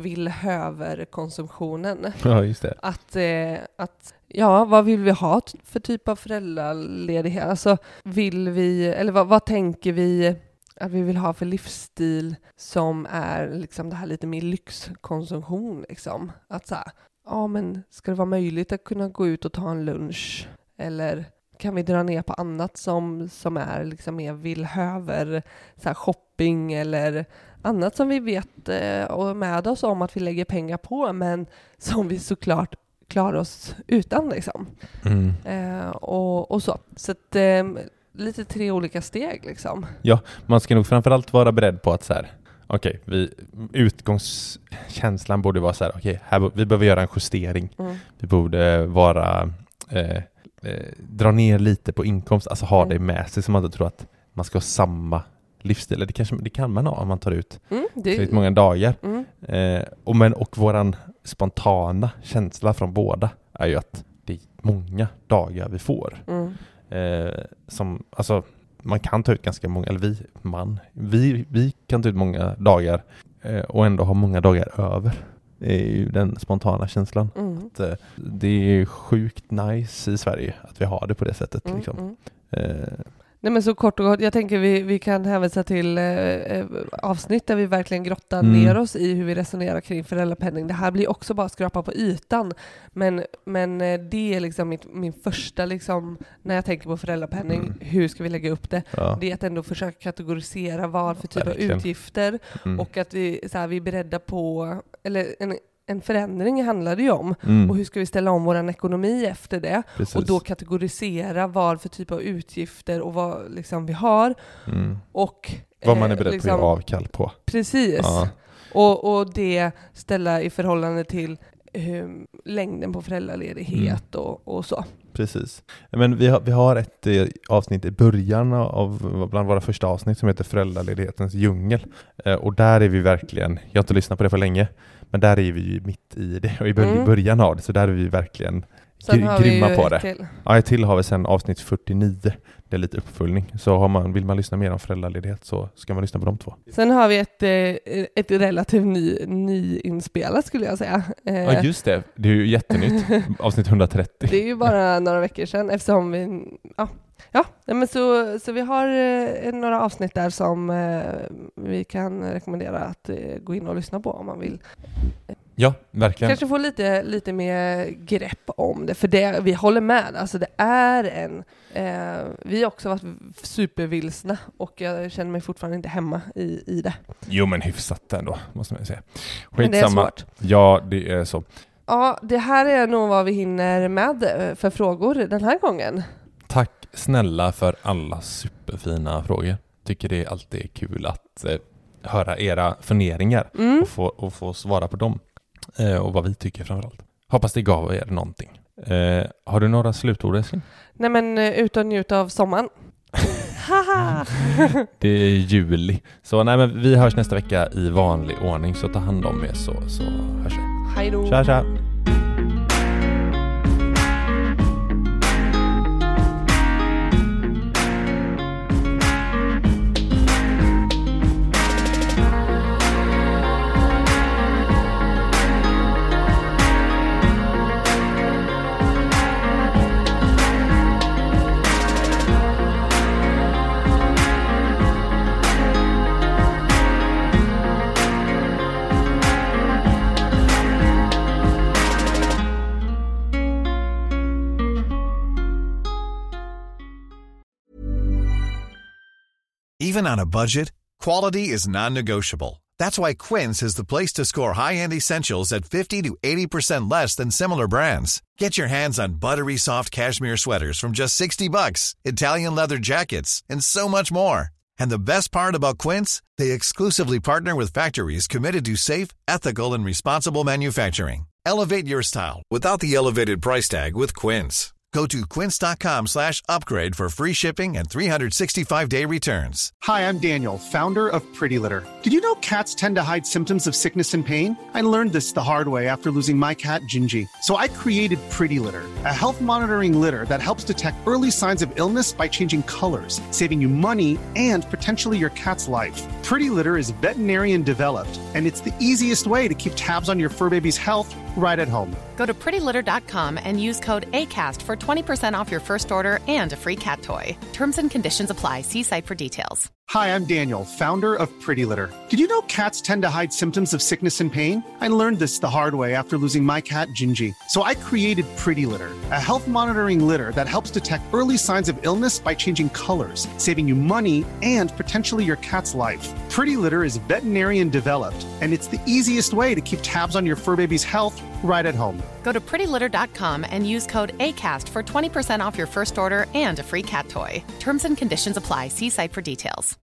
vill-höver-konsumtionen. Ja, just det. Att, eh, att ja, vad vill vi ha för typ av föräldraledighet? Alltså, vill vi, eller vad, vad tänker vi att vi vill ha för livsstil som är liksom det här lite mer lyxkonsumtion liksom? Att så här, ja men ska det vara möjligt att kunna gå ut och ta en lunch? Eller kan vi dra ner på annat som, som är liksom mer vill-höver, så här shopping eller annat som vi vet eh, och med oss om att vi lägger pengar på, men som vi såklart klarar oss utan liksom. Mm. Eh, och, och så. Så att, eh, lite tre olika steg liksom. Ja, man ska nog framförallt vara beredd på att så här, okej, vi, utgångskänslan borde vara så här, okej, här, vi behöver göra en justering. Mm. Vi borde vara eh, eh, dra ner lite på inkomst, alltså ha mm. det med sig, så man inte tror att man ska ha samma livsstil. Det, kanske, det kan man ha om man tar ut mm, det... lite många dagar. Mm. Eh, och, men, och våran spontana känsla från båda är ju att det är många dagar vi får. Mm. Eh, som, alltså, man kan ta ut ganska många, eller vi, man, vi, vi kan ta ut många dagar eh, och ändå ha många dagar över. Det är ju den spontana känslan. Mm. Att, eh, det är sjukt nice i Sverige att vi har det på det sättet. Mm, liksom. mm. Eh, Nej, men så kort och gott, jag tänker vi, vi kan hänvisa till eh, avsnitt där vi verkligen grottar mm. ner oss i hur vi resonerar kring föräldrapenning. Det här blir också bara skrapa på ytan, men, men det är liksom mitt, min första, liksom, när jag tänker på föräldrapenning, mm. hur ska vi lägga upp det? Ja. Det är att ändå försöka kategorisera vad för typ verkligen. av utgifter mm. och att vi, så här, vi är beredda på, eller en, En förändring handlar det ju om. Mm. Och hur ska vi ställa om vår ekonomi efter det? Precis. Och då kategorisera vad för typ av utgifter och vad liksom vi har. Mm. Och, vad man är beredd liksom, på att ge avkall på. Precis. Ja. Och, och det ställa i förhållande till eh, längden på föräldraledighet mm. och, och så. Precis. Men vi har, vi har ett eh, avsnitt i början av bland våra första avsnitt som heter Föräldraledighetens djungel. Eh, och där är vi verkligen, jag har inte lyssnat på det för länge, men där är vi ju mitt i det och i början, mm. början av det, så där är vi verkligen gr- grymma på det. Till. Ja, ett till har vi sen avsnitt fyrtionio. Det är lite uppföljning. Så har man, vill man lyssna mer om föräldraledighet så ska man lyssna på de två. Sen har vi ett, ett relativt ny, nyinspelat skulle jag säga. Ja, just det. Det är ju jättenytt. Avsnitt etthundratrettio. Det är ju bara några veckor sedan eftersom vi... Ja, ja men så, så vi har några avsnitt där som vi kan rekommendera att gå in och lyssna på om man vill. Ja, verkligen. Kanske få lite, lite mer grepp om det. För det, vi håller med. Alltså det är en... Eh, vi har också varit supervilsna. Och jag känner mig fortfarande inte hemma i, i det. Jo, men hyfsat ändå, måste man säga. Skitsamma. Men det är svårt. Ja, det är så. Ja, det här är nog vad vi hinner med för frågor den här gången. Tack snälla för alla superfina frågor. Tycker det är alltid kul att eh, höra era funderingar mm. och, få, och få svara på dem. Eh, och vad vi tycker framförallt. Hoppas det gav er någonting. Eh, har du några slutord, Eskil? Nej, men ut och njuta av sommaren. Det är juli. Så nej, men vi hörs nästa vecka i vanlig ordning. Så ta hand om er så, så hörs vi. Hej då. Tja, tja. Even on a budget, quality is non-negotiable. That's why Quince is the place to score high-end essentials at fifty to eighty percent less than similar brands. Get your hands on buttery soft cashmere sweaters from just sixty bucks, Italian leather jackets, and so much more. And the best part about Quince, they exclusively partner with factories committed to safe, ethical, and responsible manufacturing. Elevate your style without the elevated price tag with Quince. Go to quince.com slash upgrade for free shipping and three sixty-five day returns. Hi, I'm Daniel, founder of Pretty Litter. Did you know cats tend to hide symptoms of sickness and pain? I learned this the hard way after losing my cat, Gingy. So I created Pretty Litter, a health monitoring litter that helps detect early signs of illness by changing colors, saving you money and potentially your cat's life. Pretty Litter is veterinarian developed, and it's the easiest way to keep tabs on your fur baby's health right at home. Go to pretty litter dot com and use code ACAST for twenty percent off your first order and a free cat toy. Terms and conditions apply. See site for details. Hi, I'm Daniel, founder of Pretty Litter. Did you know cats tend to hide symptoms of sickness and pain? I learned this the hard way after losing my cat, Gingy. So I created Pretty Litter, a health monitoring litter that helps detect early signs of illness by changing colors, saving you money and potentially your cat's life. Pretty Litter is veterinarian developed, and it's the easiest way to keep tabs on your fur baby's health right at home. Go to pretty litter dot com and use code ACAST for twenty percent off your first order and a free cat toy. Terms and conditions apply. See site for details.